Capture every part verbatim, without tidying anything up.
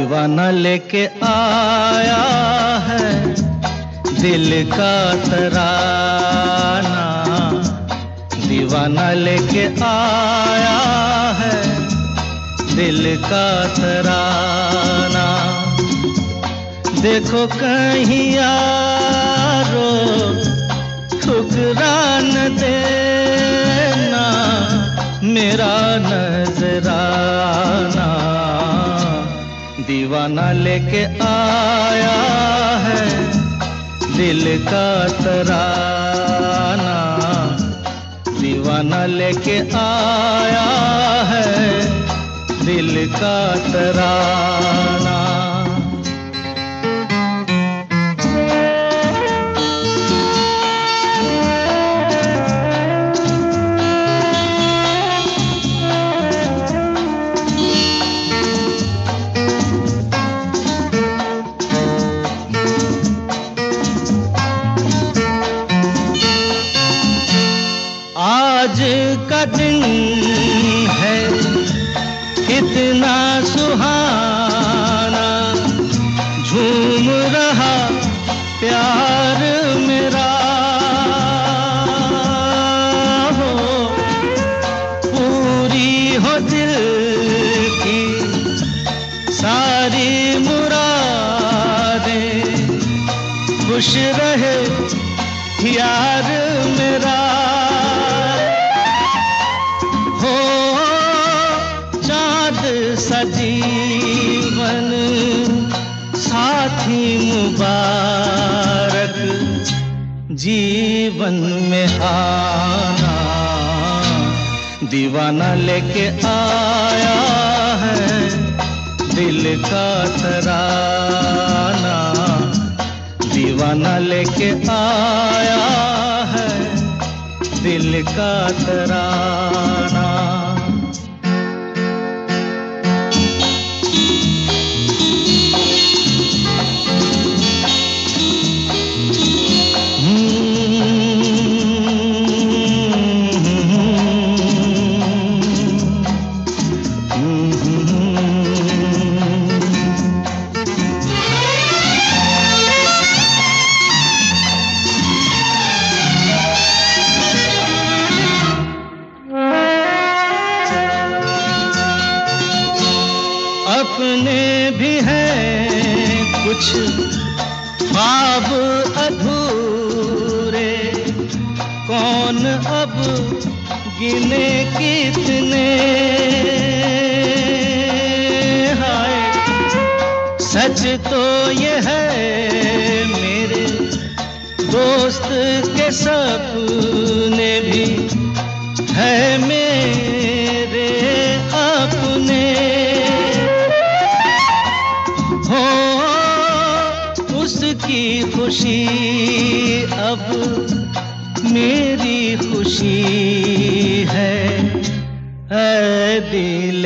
दीवाना लेके आया है दिल का तराना, दीवाना लेके आया है दिल का तराना। देखो कहीं यारो ठुकरा न देना मेरा नजराना, दीवाना लेके आया है दिल का तराना, दीवाना लेके आया है दिल का तराना। आज का दिन है कितना सुहाना, झूम रहा प्यार मेरा हो, पूरी हो दिल की सारी मुरादें, खुश रहे यार मेरा। सजीवन साथी मुबारक जीवन में आना, दीवाना लेके आया है दिल का तराना, दीवाना लेके आया है दिल का तराना। अपने भी हैं कुछ ख्वाब अधूरे, कौन अब गिने कितने, हाय सच तो ये है मेरे दोस्त के सपने भी है मेरे अपने, उसकी खुशी अब मेरी खुशी है, ऐ दिल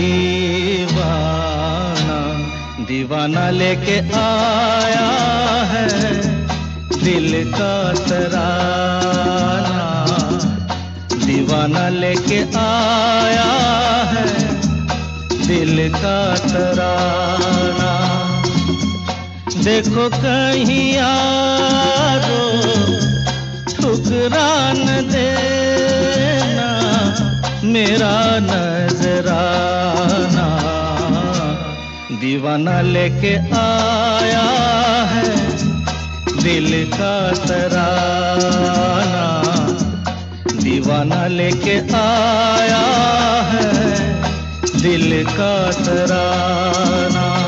दीवाना, दीवाना लेके आया है दिल का तराना, दीवाना लेके आया है दिल का तराना। देखो कहीं यारो ठुकरा न देना मेरा नजराना, दीवाना लेके आया है दिल का तराना, दीवाना लेके आया है दिल का तराना।